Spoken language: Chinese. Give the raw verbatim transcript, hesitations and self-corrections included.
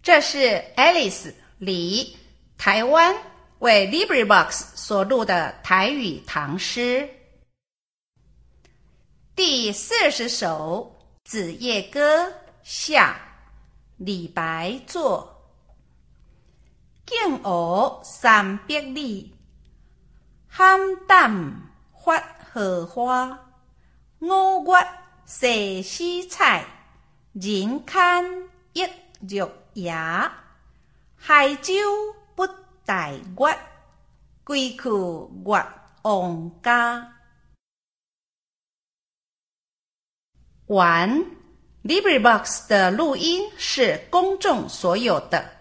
这是 Alice 李台湾为 LibriVox 所录的台语唐诗。第四十首《子夜歌》下，李白作。敬鹅三百里，菡萏发荷花。五月踅丝菜，人间一日夜。海舟不待月，归去月王家。完 LibriVox 的录音是公众所有的。